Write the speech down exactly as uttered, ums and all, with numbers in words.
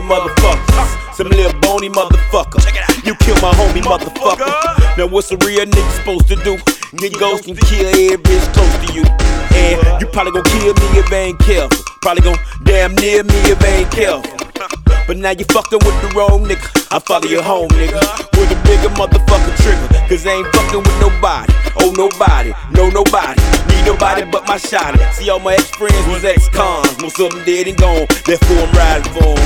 motherfuckers, some little bony motherfucker. You kill my homie, motherfucker. Now what's a real nigga supposed to do? Get ghost and kill every bitch close to you. And you probably gon' kill me if I ain't careful. Probably gon' damn near me if I ain't careful. But now you fucking with the wrong nigga. I follow you home, nigga, with a bigger motherfucking trigger. Cause I ain't fucking with nobody. Oh, nobody, no nobody. Need nobody but my shot. See, all my ex-friends was ex-cons. Most of them dead and gone. Therefore I'm riding for 'em.